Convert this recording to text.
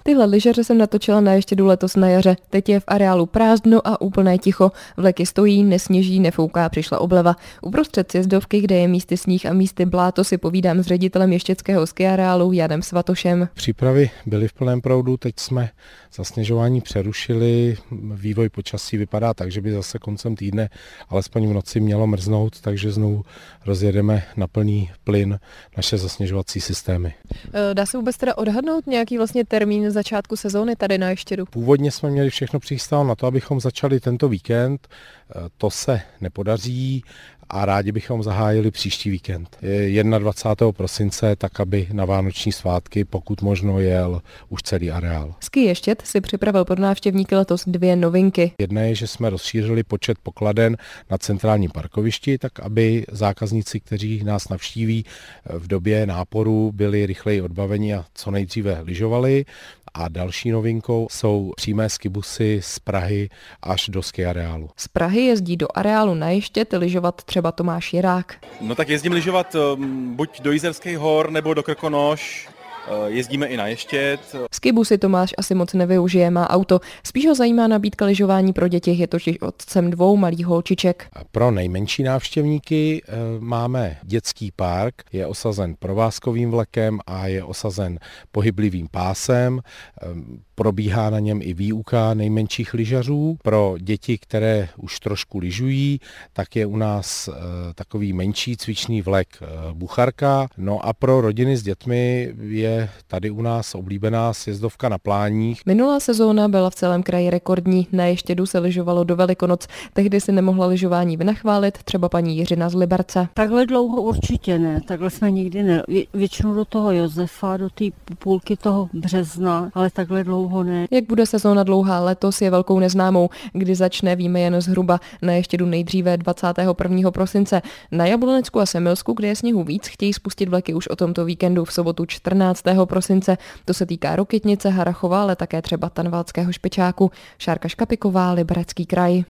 Tyhle lyžaře jsem natočila na Ještědu letos na jaře. Teď je v areálu prázdno a úplné ticho. Vleky stojí, nesněží, nefouká, přišla obleva. Uprostřed sjezdovky, kde je místy sníh a místy bláto, si povídám s ředitelem ještědského skiareálu Janem Svatošem. Přípravy byly v plném proudu, teď jsme zasněžování přerušili. Vývoj počasí vypadá tak, že by zase koncem týdne alespoň v noci mělo mrznout, takže znovu rozjedeme na plný plyn naše zasněžovací systémy. Dá se vůbec teda odhadnout nějaký vlastně termín začátku sezóny tady na Ještědu? Původně jsme měli všechno přichystáno na to, abychom začali tento víkend. To se nepodaří a rádi bychom zahájili příští víkend. 21. prosince, tak aby na vánoční svátky pokud možno jel už celý areál. Ski Ještěd si připravil pro návštěvníky letos 2 novinky. Jedna je, že jsme rozšířili počet pokladen na centrálním parkovišti, tak aby zákazníci, kteří nás navštíví v době náporu, byli rychleji odbaveni a co nejdříve lyžovali. A další novinkou jsou přímé skibusy z Prahy až do skiareálu. Z Prahy jezdí do areálu na Ještěd lyžovat třeba Tomáš Jirák. No tak jezdím lyžovat buď do Jizerských hor nebo do Krkonoš. Jezdíme i na Ještěd. Skibusy Tomáš asi moc nevyužije, má auto. Spíš ho zajímá nabídka lyžování pro děti, je totiž otcem 2 malých holčiček. Pro nejmenší návštěvníky máme dětský park, je osazen provázkovým vlekem a je osazen pohyblivým pásem. Probíhá na něm i výuka nejmenších lyžařů. Pro děti, které už trošku lyžují, tak je u nás takový menší cvičný vlek Bucharka. No a pro rodiny s dětmi je tady u nás oblíbená sjezdovka na Pláních. Minulá sezóna byla v celém kraji rekordní. Na Ještědu se lyžovalo do Velikonoc. Tehdy si nemohla lyžování vynachválit třeba paní Jiřina z Liberce. Takhle dlouho určitě ne. Takhle jsme nikdy ne. Většinou do toho Josefa, do té půlky toho března, ale takhle dlouho ne. Jak bude sezóna dlouhá letos, je velkou neznámou. Kdy začne, víme jen zhruba. Na Ještědu nejdříve 21. prosince. Na Jablonecku a Semilsku, kde je sněhu víc, chtějí spustit vleky už o tomto víkendu v sobotu 14. prosince. To se týká Rokytnice, Harrachova, ale také třeba Tanvaldského Špičáku. Šárka Škapiková, Liberecký kraj.